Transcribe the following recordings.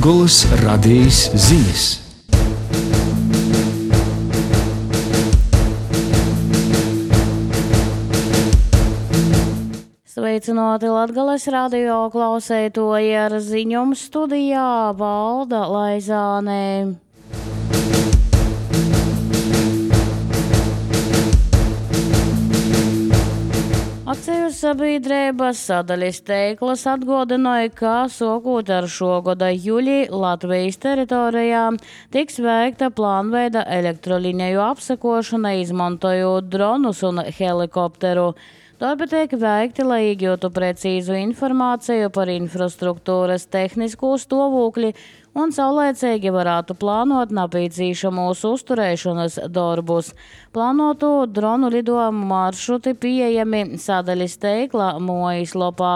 Latgolas radījis ziņas. Sveicināti Latgales radio klausētoji, ar ziņumu studijā Valda Laizāne. Akciju sabiedrības sadaļas Teiklas atgādināja, ka sākot ar šo gada jūliju Latvijas teritorijā tiks veikta plānveida elektroliņu apsekošana, izmantojot dronus un helikopteru. Darbi tiek veikti, lai iegūtu precīzu informāciju par infrastruktūras tehnisko stāvokli un saulēcīgi varētu plānot nepieciešamos uzturēšanas darbus. Plānotu dronu lidojumu maršruti pieejami sadaļas Teikla mājaslapā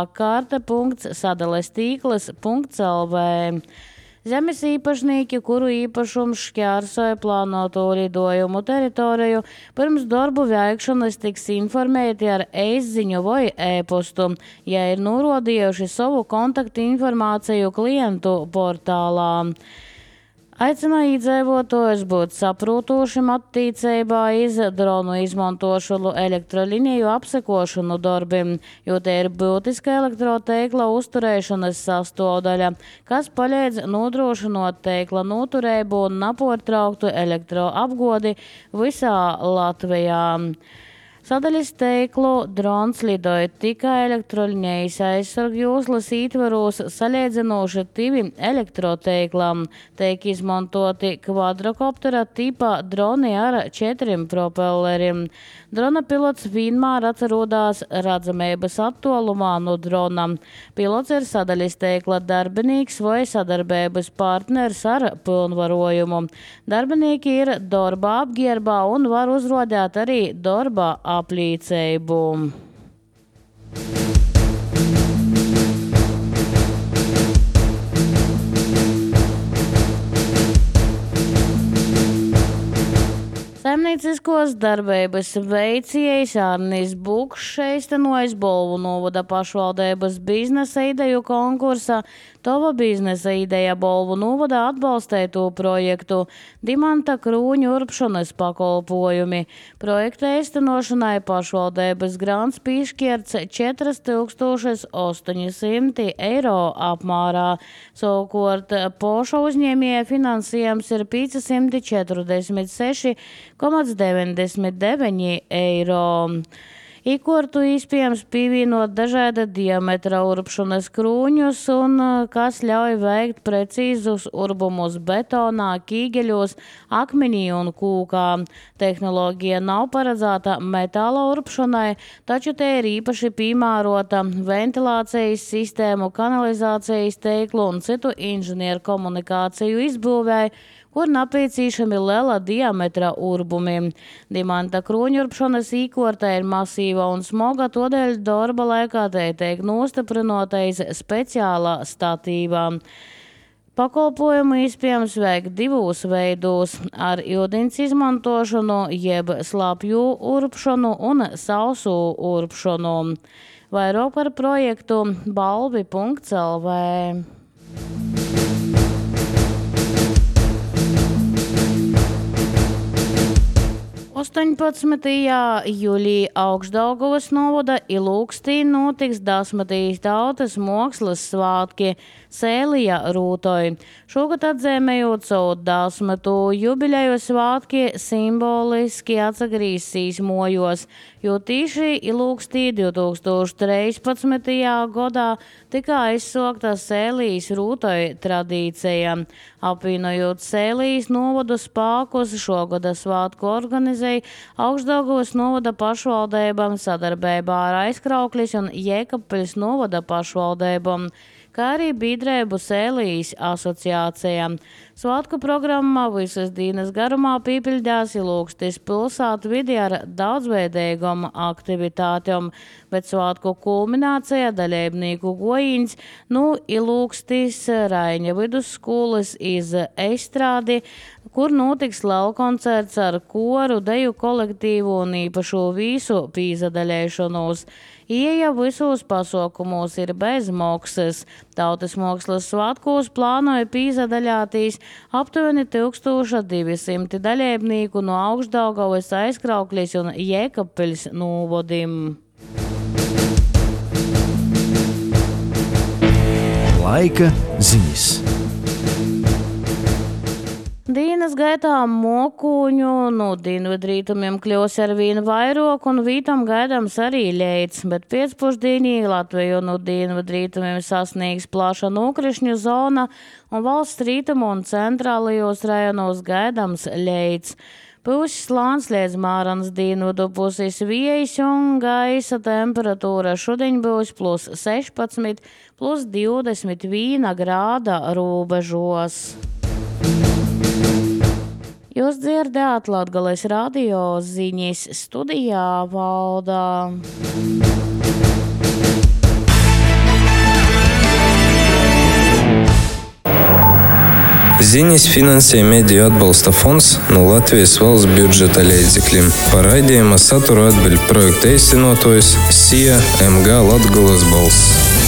karte.sadalestīklas.lv. Zemes īpašnieki, kuru īpašums šķērsoja plānoto lidojumu teritoriju, pirms darbu veikšanas tiks informēti ar e-ziņu vai e-postu, ja ir norādījuši savu kontaktu informāciju klientu portālā. Aicināja iedzīvotājus būt saprotošiem attiecībā iz dronu izmantošanu elektroliņu apsekošanu darbiem, jo te ir būtiska elektroteikla uzturēšanas sastāvdaļa, kas palīdz nodrošinot teikla noturību un nepārtrauktu elektroapgādi visā Latvijā. Sadaļas Teiklu drons lidoja tikai elektroliņejas aizsargjoslas ietvaros salīdzinoši divi elektroteiklam. Tiek izmantoti kvadrokoptera tipa droni ar 4 propelleriem. Drona pilots vienmēr atrodas redzamības attālumā no drona. Pilots ir sadaļas Teikla darbinīgs vai sadarbības partners ar pilnvarojumu. Darbinieki ir darba apģērbā un var uzrādīt arī darba apliecību. Saimnieciskos darbības veicējs Arnis Bukšs īstenojis Bolvu novada pašvaldības biznesa ideju konkursa Tova biznesa ideja Bolvu novadā atbalstēto projektu Dimanta Krūņu urpšanas pakalpojumi. Projekta īstenošanai pašvaldības grants piešķirts 4800 eiro apmērā. Savukārt poša uzņēmēja finansējums ir 546,99 eiro. Īkortu iespējams pievienot dažāda diametra urpšanas krūņus, un kas ļauj veikt precīzus urbumus betonā, kīgeļos, akmenī un kūkā. Tehnoloģija nav paredzēta metāla urpšanai, taču te ir īpaši piemērota ventilācijas sistēmu, kanalizācijas teiklu un citu inženieru komunikāciju izbūvēi, kur nepieciešami liela diametra urbumi. Dimanta Krūņurpšanas īkorta ir masīva un smoga, todēļ darba laikā te tiek nostiprinotais speciālā statīvā. Pakalpojumu iespējams veikt divos veidos - ar ūdens izmantošanu, jeb slapju urpšanu un sausu urpšanu. Vairāk par projektu balvi.lv. 18. jūlijā Augšdaugavas novada Ilūkstī notiks 10. tautas mākslas svātki Sēlija rūtoj. Šogad atzīmējot savu 10. jubileju svātki simboliski atsagrīsīs mojos, jo tīši Ilūkstī 2013. gadā tika aizsākta Sēlijas rūtoj tradīcija. Apvienojot Sēlijas novadu spēkus, šogada svātku organizēja Augšdaugavas novada pašvaldībām sadarbībā ar Aizkrauklis un Jēkabpils novada pašvaldībām, kā arī biedrību Sēlijas asociācijām. Svātku programmā visas dienas garumā piepildās Ilūkstis pilsētu vidi ar daudzveidīgām aktivitātēm, bet svātku kulminācijā dalībnieku gojiņš no Ilūkstis Raiņa vidusskolas iz Eistrādi, kur notiks laukoncerts ar koru, deju kolektīvu un īpašo vīsu pīzadaļēšanos. Ieeja visos pasaukumos ir bez maksas. Tautas mākslas svētkos plānoja pīzadaļātīs aptuveni 1200 dalībnieku no Augšdaugavas, Aizkrauklis un Jēkabpeļs novadim. Laika ziņas. Dienas gaitā mokuņu no dienvidrītumiem kļūs arvien vairāk un vītam gaidāms arī leids, bet pēcpusdienī Latviju no dienvidrītumiem sasniegs plaša nokrišņu zona un valsts rītumu un centrālajos rajonos gaidāms leids. Pūs slāns līdz Māranas dienvidu puses vējš un gaisa temperatūra šodien būs plus 16, plus 21 grāda robežos. Jūs dzirdējāt Latgales radio ziņas, studijā Valdā. Ziņas finansē Mediju atbalsta fonds no Latvijas valsts budžeta līdzekļiem. Par raidījuma saturu atbild projekta īstenotājs SIA MG Latgales balss.